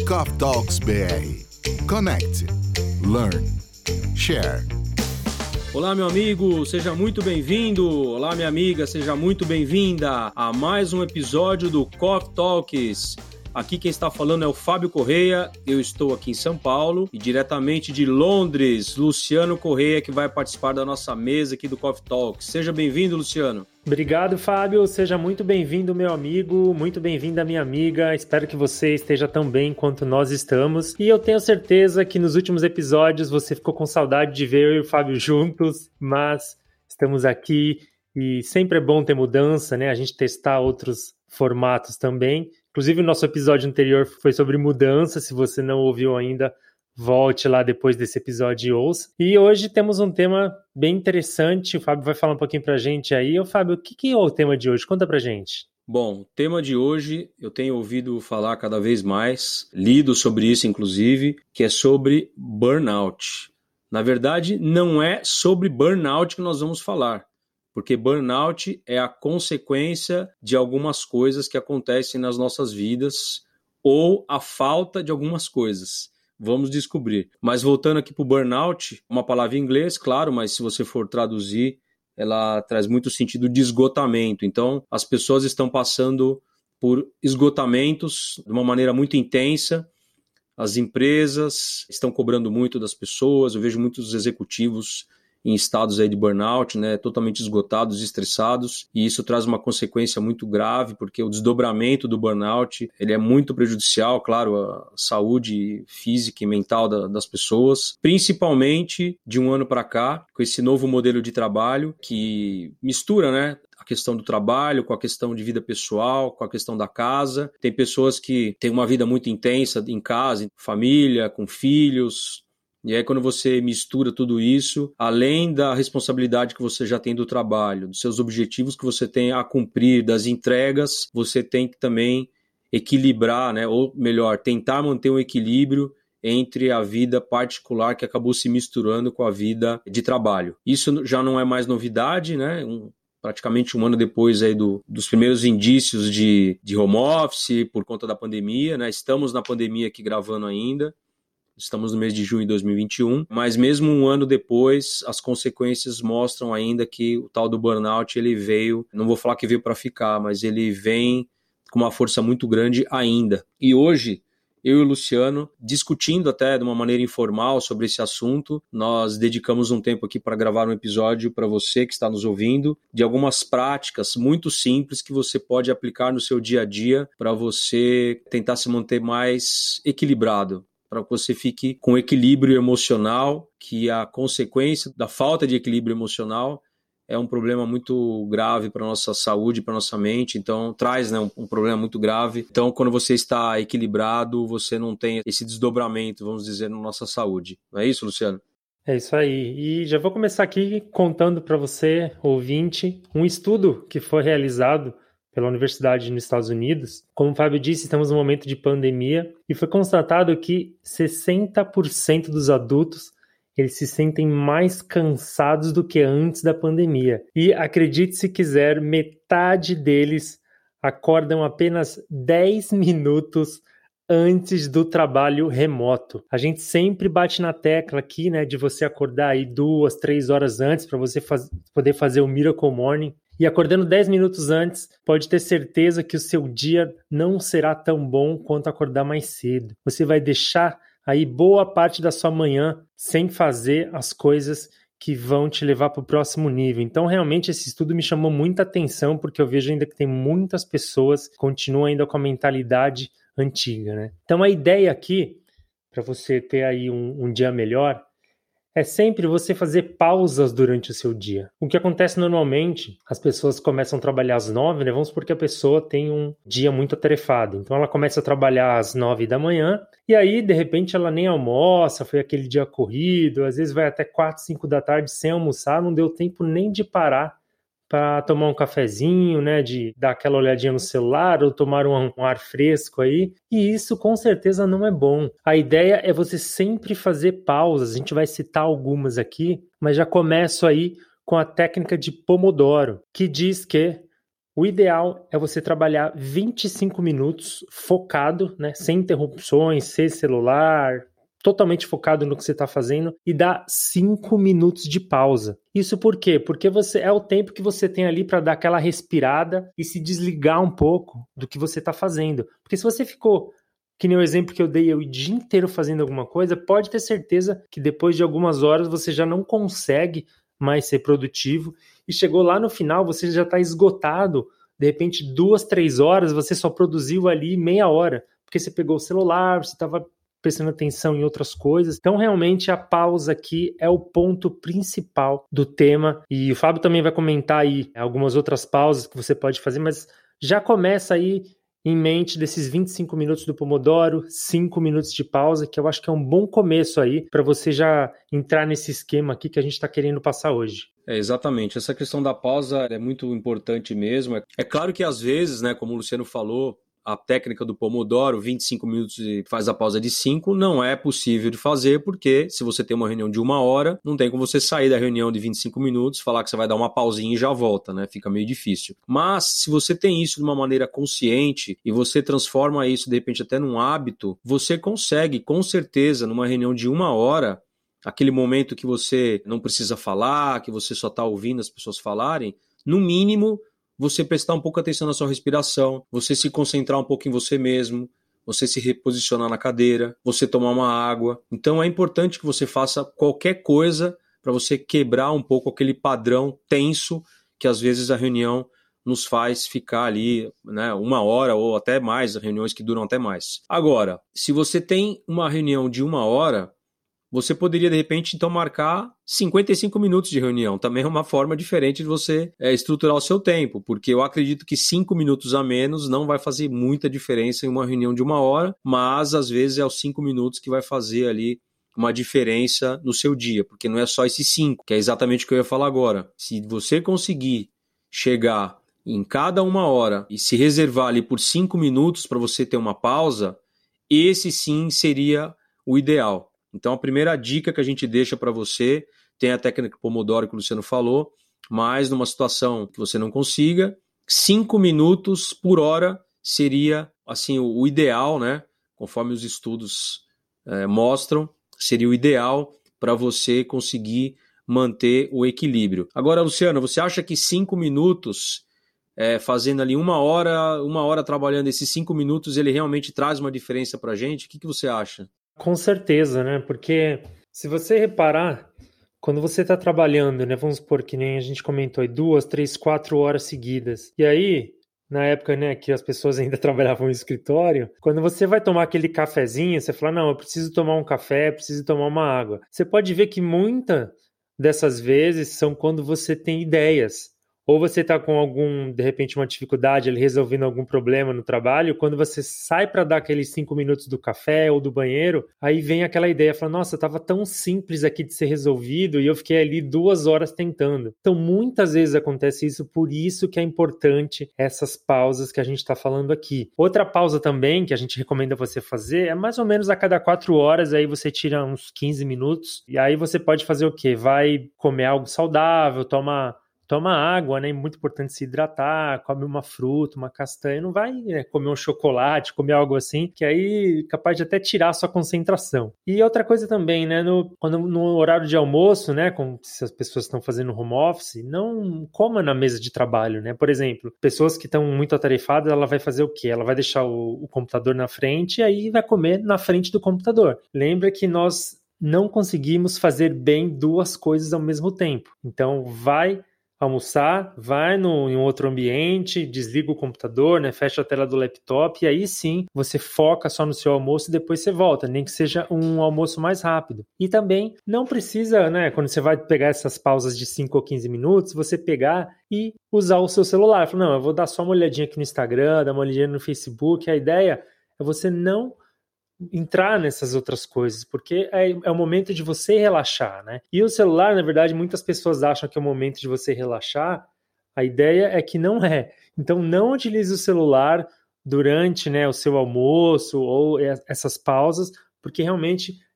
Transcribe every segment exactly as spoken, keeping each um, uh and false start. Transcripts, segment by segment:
Coffee Talks B R. Connect, learn, share. Olá, meu amigo, seja muito bem-vindo. Olá, minha amiga, seja muito bem-vinda a mais um episódio do Coffee Talks. Aqui quem está falando é o Fábio Correia, eu estou aqui em São Paulo e diretamente de Londres, Luciano Correia, que vai participar da nossa mesa aqui do Coffee Talks. Seja bem-vindo, Luciano. Obrigado, Fábio. Seja muito bem-vindo, meu amigo. Muito bem-vinda, minha amiga. Espero que você esteja tão bem quanto nós estamos. E eu tenho certeza que nos últimos episódios você ficou com saudade de ver eu e o Fábio juntos, mas estamos aqui e sempre é bom ter mudança, né? A gente testar outros formatos também. Inclusive, o nosso episódio anterior foi sobre mudança. Se você não ouviu ainda, volte lá depois desse episódio e ouça. E hoje temos um tema bem interessante. O Fábio vai falar um pouquinho pra gente aí. Ô, Fábio, o que, que é o tema de hoje? Conta pra gente. Bom, o tema de hoje eu tenho ouvido falar cada vez mais, lido sobre isso inclusive, que é sobre burnout. Na verdade, não é sobre burnout que nós vamos falar. Porque burnout é a consequência de algumas coisas que acontecem nas nossas vidas ou a falta de algumas coisas. Vamos descobrir. Mas voltando aqui para o burnout, uma palavra em inglês, claro, mas se você for traduzir, ela traz muito sentido de esgotamento. Então, as pessoas estão passando por esgotamentos de uma maneira muito intensa. As empresas estão cobrando muito das pessoas. Eu vejo muitos executivos em estados aí de burnout, né, totalmente esgotados, estressados, e isso traz uma consequência muito grave, porque o desdobramento do burnout, ele é muito prejudicial, claro, à saúde física e mental da, das pessoas, principalmente de um ano para cá, com esse novo modelo de trabalho que mistura, né, a questão do trabalho com a questão de vida pessoal, com a questão da casa. Tem pessoas que têm uma vida muito intensa em casa, em família, com filhos. E aí quando você mistura tudo isso, além da responsabilidade que você já tem do trabalho, dos seus objetivos que você tem a cumprir, das entregas, você tem que também equilibrar, né? Ou melhor, tentar manter um equilíbrio entre a vida particular que acabou se misturando com a vida de trabalho. Isso já não é mais novidade, né? Um, praticamente um ano depois aí do, dos primeiros indícios de, de home office por conta da pandemia, né? Estamos na pandemia aqui gravando ainda. Estamos no mês de junho de dois mil e vinte e um, mas mesmo um ano depois, as consequências mostram ainda que o tal do burnout, ele veio, não vou falar que veio para ficar, mas ele vem com uma força muito grande ainda. E hoje, eu e o Luciano, discutindo até de uma maneira informal sobre esse assunto, nós dedicamos um tempo aqui para gravar um episódio para você que está nos ouvindo, de algumas práticas muito simples que você pode aplicar no seu dia a dia para você tentar se manter mais equilibrado, para que você fique com equilíbrio emocional, que a consequência da falta de equilíbrio emocional é um problema muito grave para a nossa saúde, para a nossa mente, então traz, né, um, um problema muito grave. Então, quando você está equilibrado, você não tem esse desdobramento, vamos dizer, na nossa saúde. Não é isso, Luciano? É isso aí. E já vou começar aqui contando para você, ouvinte, um estudo que foi realizado pela Universidade nos Estados Unidos. Como o Fábio disse, estamos num momento de pandemia e foi constatado que sessenta por cento dos adultos eles se sentem mais cansados do que antes da pandemia. E acredite se quiser, metade deles acordam apenas dez minutos antes do trabalho remoto. A gente sempre bate na tecla aqui, né, de você acordar aí duas, três horas antes para você faz- poder fazer o Miracle Morning. E acordando dez minutos antes, pode ter certeza que o seu dia não será tão bom quanto acordar mais cedo. Você vai deixar aí boa parte da sua manhã sem fazer as coisas que vão te levar para o próximo nível. Então, realmente, esse estudo me chamou muita atenção, porque eu vejo ainda que tem muitas pessoas que continuam ainda com a mentalidade antiga, né? Então, a ideia aqui, para você ter aí um, um dia melhor, é sempre você fazer pausas durante o seu dia. O que acontece normalmente, as pessoas começam a trabalhar às nove, né? Vamos supor que a pessoa tem um dia muito atarefado. Então ela começa a trabalhar às nove da manhã e aí, de repente, ela nem almoça, foi aquele dia corrido, às vezes vai até quatro, cinco da tarde sem almoçar, não deu tempo nem de parar para tomar um cafezinho, né, de dar aquela olhadinha no celular ou tomar um, um ar fresco aí, e isso com certeza não é bom. A ideia é você sempre fazer pausas, a gente vai citar algumas aqui, mas já começo aí com a técnica de Pomodoro, que diz que O ideal é você trabalhar vinte e cinco minutos focado, né, sem interrupções, sem celular, totalmente focado no que você está fazendo e dar cinco minutos de pausa. Isso por quê? Porque você é o tempo que você tem ali para dar aquela respirada e se desligar um pouco do que você está fazendo. Porque se você ficou, que nem o exemplo que eu dei, o dia inteiro fazendo alguma coisa, pode ter certeza que depois de algumas horas você já não consegue mais ser produtivo e chegou lá no final, você já está esgotado. De repente, duas, três horas, você só produziu ali meia hora, porque você pegou o celular, você estava prestando atenção em outras coisas. Então, realmente, a pausa aqui é o ponto principal do tema. E o Fábio também vai comentar aí algumas outras pausas que você pode fazer, mas já começa aí em mente desses vinte e cinco minutos do Pomodoro, cinco minutos de pausa, que eu acho que é um bom começo aí para você já entrar nesse esquema aqui que a gente está querendo passar hoje. É, exatamente. Essa questão da pausa é muito importante mesmo. É claro que às vezes, né, como o Luciano falou, a técnica do Pomodoro, vinte e cinco minutos e faz a pausa de cinco, não é possível de fazer, porque se você tem uma reunião de uma hora, não tem como você sair da reunião de vinte e cinco minutos, falar que você vai dar uma pausinha e já volta, né? Fica meio difícil. Mas se você tem isso de uma maneira consciente e você transforma isso, de repente, até num hábito, você consegue, com certeza, numa reunião de uma hora, aquele momento que você não precisa falar, que você só está ouvindo as pessoas falarem, no mínimo, você prestar um pouco atenção na sua respiração, você se concentrar um pouco em você mesmo, você se reposicionar na cadeira, você tomar uma água. Então é importante que você faça qualquer coisa para você quebrar um pouco aquele padrão tenso que às vezes a reunião nos faz ficar ali, né, uma hora ou até mais, reuniões que duram até mais. Agora, se você tem uma reunião de uma hora, você poderia, de repente, então marcar cinquenta e cinco minutos de reunião. Também é uma forma diferente de você é, estruturar o seu tempo, porque eu acredito que cinco minutos a menos não vai fazer muita diferença em uma reunião de uma hora, mas às vezes é os cinco minutos que vai fazer ali uma diferença no seu dia, porque não é só esses cinco, que é exatamente o que eu ia falar agora. Se você conseguir chegar em cada uma hora e se reservar ali por cinco minutos para você ter uma pausa, esse sim seria o ideal. Então, a primeira dica que a gente deixa para você, tem a técnica Pomodoro que o Luciano falou, mas numa situação que você não consiga, cinco minutos por hora seria assim o ideal, né? Conforme os estudos é, mostram, seria o ideal para você conseguir manter o equilíbrio. Agora, Luciano, você acha que cinco minutos, é, fazendo ali uma hora, uma hora trabalhando esses cinco minutos, ele realmente traz uma diferença para a gente? O que, que você acha? Com certeza, né? Porque se você reparar, quando você está trabalhando, né? Vamos supor que nem a gente comentou aí, duas, três, quatro horas seguidas. E aí, na época, né, que as pessoas ainda trabalhavam no escritório, quando você vai tomar aquele cafezinho, você fala, não, eu preciso tomar um café, preciso tomar uma água. Você pode ver que muita dessas vezes são quando você tem ideias. Ou você está com algum, de repente, uma dificuldade ali resolvendo algum problema no trabalho, quando você sai para dar aqueles cinco minutos do café ou do banheiro, aí vem aquela ideia, fala, nossa, estava tão simples aqui de ser resolvido e eu fiquei ali duas horas tentando. Então, muitas vezes acontece isso, por isso que é importante essas pausas que a gente está falando aqui. Outra pausa também que a gente recomenda você fazer é mais ou menos a cada quatro horas, aí você tira uns quinze minutos e aí você pode fazer o quê? Vai comer algo saudável, toma... Toma água, né? É muito importante se hidratar, come uma fruta, uma castanha, não vai, né, comer um chocolate, comer algo assim, que aí é capaz de até tirar a sua concentração. E outra coisa também, né? No, quando, no horário de almoço, né? Como se as pessoas estão fazendo home office, não coma na mesa de trabalho, né? Por exemplo, pessoas que estão muito atarefadas, ela vai fazer o quê? Ela vai deixar o, o computador na frente e aí vai comer na frente do computador. Lembra que nós não conseguimos fazer bem duas coisas ao mesmo tempo. Então, vai almoçar, vai no, em outro ambiente, desliga o computador, né, fecha a tela do laptop e aí sim você foca só no seu almoço e depois você volta, nem que seja um almoço mais rápido. E também não precisa, né, quando você vai pegar essas pausas de cinco ou quinze minutos, você pegar e usar o seu celular. Fala, não, eu vou dar só uma olhadinha aqui no Instagram, dar uma olhadinha no Facebook. A ideia é você não entrar nessas outras coisas, porque é, é o momento de você relaxar, né? E o celular, na verdade, muitas pessoas acham que é o momento de você relaxar, a ideia é que não é. Então, não utilize o celular durante, né, o seu almoço ou essas pausas, porque realmente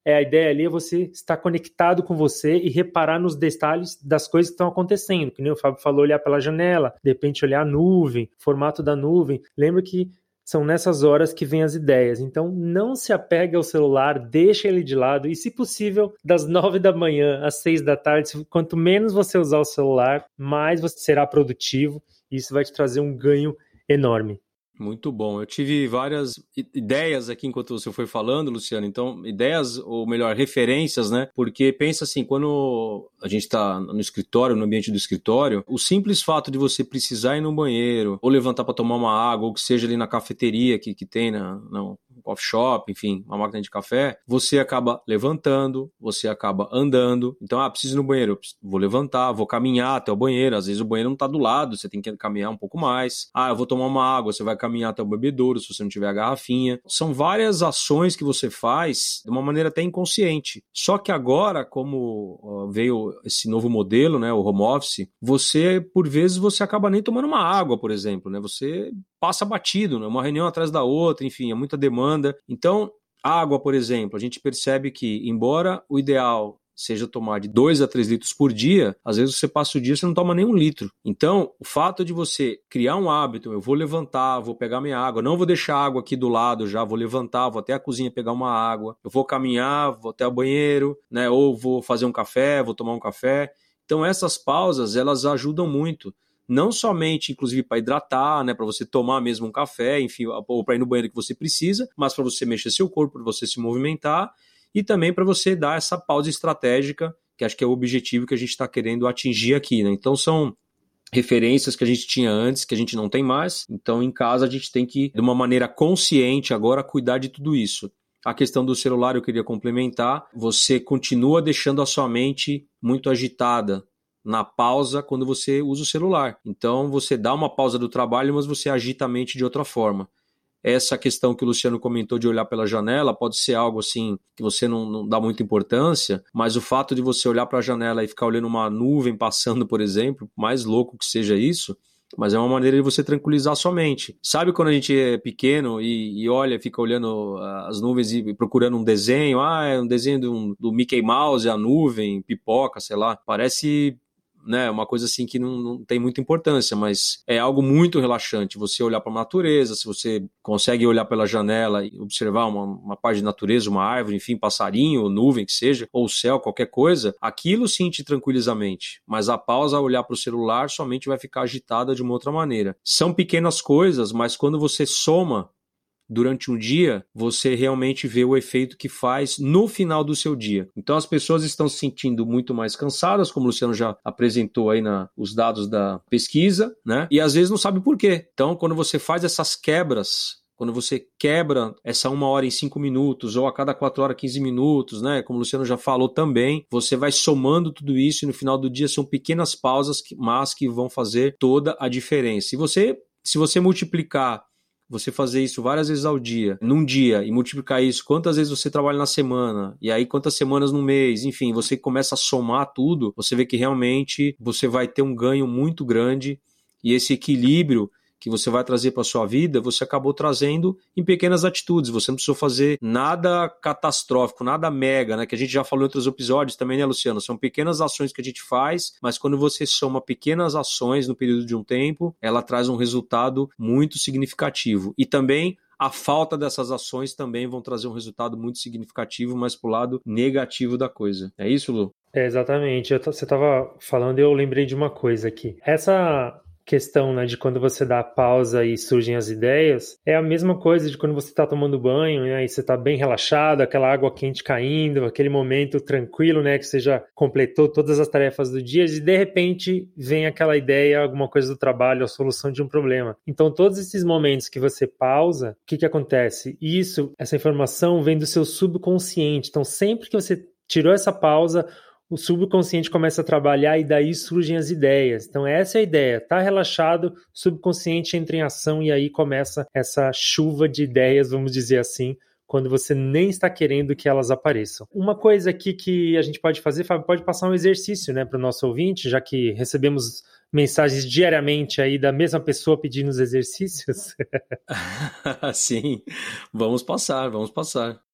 é a ideia ali é você estar conectado com você e reparar nos detalhes das coisas que estão acontecendo, que nem o Fábio falou, olhar pela janela, de repente olhar a nuvem, formato da nuvem. Lembra que são nessas horas que vêm as ideias. Então, não se apegue ao celular, deixa ele de lado e, se possível, das nove da manhã às seis da tarde, quanto menos você usar o celular, mais você será produtivo e isso vai te trazer um ganho enorme. Muito bom. Eu tive várias ideias aqui enquanto você foi falando, Luciano. Então, ideias, ou melhor, referências, né? Porque pensa assim, quando a gente está no escritório, no ambiente do escritório, o simples fato de você precisar ir no banheiro, ou levantar para tomar uma água, ou que seja ali na cafeteria que, que tem na, no coffee shop, enfim, uma máquina de café, você acaba levantando, você acaba andando. Então, ah, preciso ir no banheiro, vou levantar, vou caminhar até o banheiro. Às vezes o banheiro não está do lado, você tem que caminhar um pouco mais. Ah, eu vou tomar uma água, você vai caminhar até o bebedouro, se você não tiver a garrafinha. São várias ações que você faz de uma maneira até inconsciente. Só que agora, como ó, veio esse novo modelo, né, o home office, você, por vezes, você acaba nem tomando uma água, por exemplo, né? Você passa batido, né? Uma reunião atrás da outra, enfim, é muita demanda. Então, água, por exemplo, a gente percebe que, embora o ideal seja tomar de dois a três litros por dia, às vezes você passa o dia e você não toma nem um litro. Então, o fato de você criar um hábito, eu vou levantar, vou pegar minha água, não vou deixar a água aqui do lado já, vou levantar, vou até a cozinha pegar uma água, eu vou caminhar, vou até o banheiro, né? Ou vou fazer um café, vou tomar um café. Então, essas pausas, elas ajudam muito. Não somente, inclusive, para hidratar, né, para você tomar mesmo um café, enfim, ou para ir no banheiro que você precisa, mas para você mexer seu corpo, para você se movimentar, e também para você dar essa pausa estratégica, que acho que é o objetivo que a gente está querendo atingir aqui, né? Então são referências que a gente tinha antes, que a gente não tem mais. Então em casa a gente tem que, de uma maneira consciente agora, cuidar de tudo isso. A questão do celular eu queria complementar. Você continua deixando a sua mente muito agitada na pausa quando você usa o celular. Então você dá uma pausa do trabalho, mas você agita a mente de outra forma. Essa questão que o Luciano comentou de olhar pela janela pode ser algo assim que você não, não dá muita importância, mas o fato de você olhar para a janela e ficar olhando uma nuvem passando, por exemplo, mais louco que seja isso, mas é uma maneira de você tranquilizar a sua mente. Sabe quando a gente é pequeno e, e olha, fica olhando as nuvens e procurando um desenho, ah, é um desenho do, do Mickey Mouse, a nuvem, pipoca, sei lá, parece... né, uma coisa assim que não, não tem muita importância, mas é algo muito relaxante. Você olhar para a natureza, se você consegue olhar pela janela e observar uma, uma parte de natureza, uma árvore, enfim, passarinho, nuvem que seja, ou céu, qualquer coisa, aquilo sim te tranquiliza a mente. Mas a pausa, ao olhar para o celular, sua mente vai ficar agitada de uma outra maneira. São pequenas coisas, mas quando você soma durante um dia, você realmente vê o efeito que faz no final do seu dia. Então as pessoas estão se sentindo muito mais cansadas, como o Luciano já apresentou aí na, os dados da pesquisa, né? E às vezes não sabe por quê. Então quando você faz essas quebras, quando você quebra essa uma hora em cinco minutos, ou a cada quatro horas, quinze minutos, né? Como o Luciano já falou também, você vai somando tudo isso e no final do dia são pequenas pausas, que, mas que vão fazer toda a diferença. E você, se você multiplicar, você fazer isso várias vezes ao dia, num dia, e multiplicar isso, quantas vezes você trabalha na semana, e aí quantas semanas no mês, enfim, você começa a somar tudo, você vê que realmente você vai ter um ganho muito grande, e esse equilíbrio que você vai trazer para a sua vida, você acabou trazendo em pequenas atitudes. Você não precisou fazer nada catastrófico, nada mega, né? Que a gente já falou em outros episódios também, né, Luciano? São pequenas ações que a gente faz, mas quando você soma pequenas ações no período de um tempo, ela traz um resultado muito significativo. E também a falta dessas ações também vão trazer um resultado muito significativo, mas para o lado negativo da coisa. É isso, Lu? É, exatamente. Eu tô, você estava falando e eu lembrei de uma coisa aqui. Essa questão, né, de quando você dá a pausa e surgem as ideias, é a mesma coisa de quando você está tomando banho, né, e você está bem relaxado, aquela água quente caindo, aquele momento tranquilo, né, que você já completou todas as tarefas do dia e de repente vem aquela ideia, alguma coisa do trabalho, a solução de um problema. Então todos esses momentos que você pausa, o que que acontece? Isso, essa informação vem do seu subconsciente. Então sempre que você tirou essa pausa, o subconsciente começa a trabalhar e daí surgem as ideias. Então essa é a ideia, tá relaxado, subconsciente entra em ação e aí começa essa chuva de ideias, vamos dizer assim, quando você nem está querendo que elas apareçam. Uma coisa aqui que a gente pode fazer, Fábio, pode passar um exercício, né, para o nosso ouvinte, já que recebemos mensagens diariamente aí da mesma pessoa pedindo os exercícios. Sim, vamos passar, vamos passar.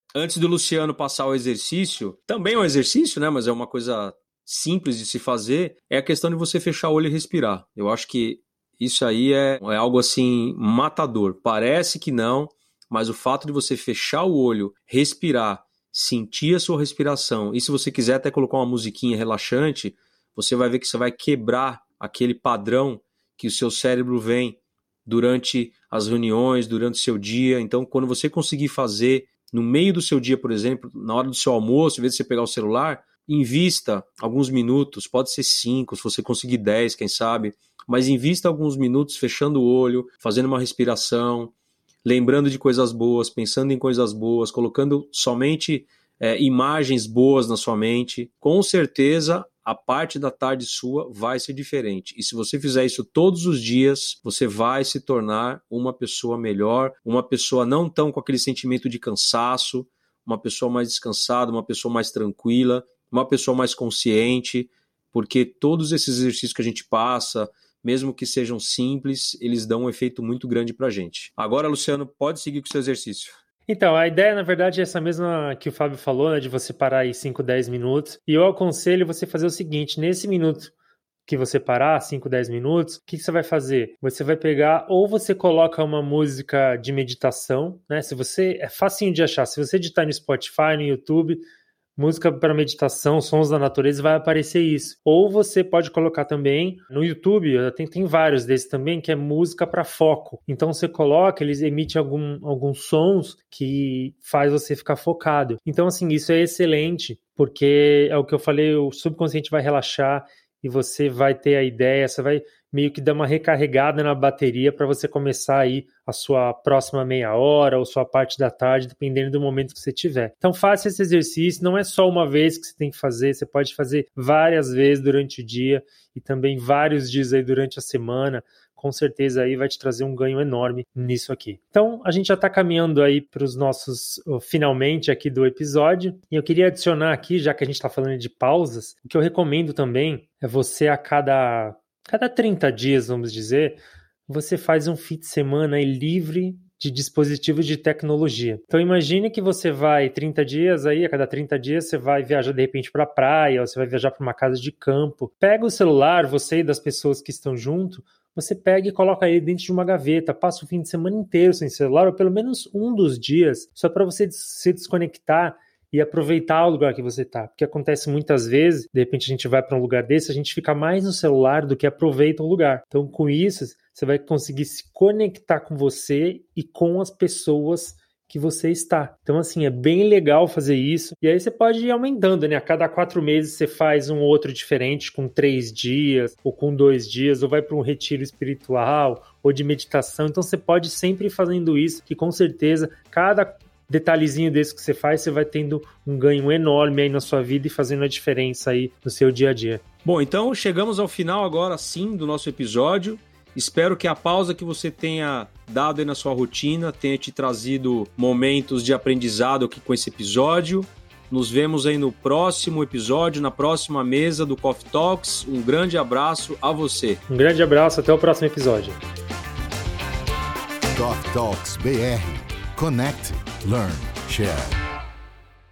antes do Luciano passar o exercício, também é um exercício, né? Mas é uma coisa simples de se fazer, é a questão de você fechar o olho e respirar. Eu acho que isso aí é, é algo assim matador. Parece que não, mas o fato de você fechar o olho, respirar, sentir a sua respiração, e se você quiser até colocar uma musiquinha relaxante, você vai ver que você vai quebrar aquele padrão que o seu cérebro vem durante as reuniões, durante o seu dia. Então, quando você conseguir fazer no meio do seu dia, por exemplo, na hora do seu almoço, em vez de você pegar o celular, invista alguns minutos, pode ser cinco, se você conseguir dez, quem sabe, mas invista alguns minutos fechando o olho, fazendo uma respiração, lembrando de coisas boas, pensando em coisas boas, colocando somente é, imagens boas na sua mente. Com certeza, a parte da tarde sua vai ser diferente. E se você fizer isso todos os dias, você vai se tornar uma pessoa melhor, uma pessoa não tão com aquele sentimento de cansaço, uma pessoa mais descansada, uma pessoa mais tranquila, uma pessoa mais consciente, porque todos esses exercícios que a gente passa, mesmo que sejam simples, eles dão um efeito muito grande pra gente. Agora, Luciano, pode seguir com o seu exercício. Então, a ideia, na verdade, é essa mesma que o Fábio falou, né, de você parar aí cinco, dez minutos. E eu aconselho você fazer o seguinte, nesse minuto que você parar, cinco, dez minutos, o que você vai fazer? Você vai pegar, ou você coloca uma música de meditação, né? Se você, é facinho de achar, se você digitar no Spotify, no YouTube, música para meditação, sons da natureza, vai aparecer isso. Ou você pode colocar também no YouTube, tem, tem vários desses também, que é música para foco. Então você coloca, eles emitem algum, alguns sons que faz você ficar focado. Então assim, isso é excelente, porque é o que eu falei, o subconsciente vai relaxar e você vai ter a ideia, você vai meio que dar uma recarregada na bateria para você começar aí a sua próxima meia hora ou sua parte da tarde, dependendo do momento que você tiver. Então faça esse exercício, não é só uma vez que você tem que fazer, você pode fazer várias vezes durante o dia e também vários dias aí durante a semana. Com certeza aí vai te trazer um ganho enorme nisso aqui. Então, a gente já está caminhando aí para os nossos uh, finalmente aqui do episódio. E eu queria adicionar aqui, já que a gente está falando de pausas, o que eu recomendo também é você a cada, cada trinta dias, vamos dizer, você faz um fim de semana aí livre de dispositivos de tecnologia. Então imagine que você vai trinta dias aí, a cada trinta dias você vai viajar de repente para a praia, ou você vai viajar para uma casa de campo. Pega o celular, você e das pessoas que estão junto, você pega e coloca ele dentro de uma gaveta, passa o fim de semana inteiro sem celular, ou pelo menos um dos dias, só para você se desconectar e aproveitar o lugar que você está. Porque acontece muitas vezes, de repente a gente vai para um lugar desse, a gente fica mais no celular do que aproveita o lugar. Então com isso, você vai conseguir se conectar com você e com as pessoas que você está. Então, assim, é bem legal fazer isso. E aí você pode ir aumentando, né? A cada quatro meses você faz um outro diferente, com três dias, ou com dois dias, ou vai para um retiro espiritual, ou de meditação. Então, você pode sempre ir fazendo isso, que com certeza, cada detalhezinho desse que você faz, você vai tendo um ganho enorme aí na sua vida e fazendo a diferença aí no seu dia a dia. Bom, então chegamos ao final agora sim do nosso episódio. Espero que a pausa que você tenha dado aí na sua rotina tenha te trazido momentos de aprendizado aqui com esse episódio. Nos vemos aí no próximo episódio, na próxima mesa do Coffee Talks. Um grande abraço a você. Um grande abraço, até o próximo episódio. Coffee Talks B R. Connect, Learn, Share.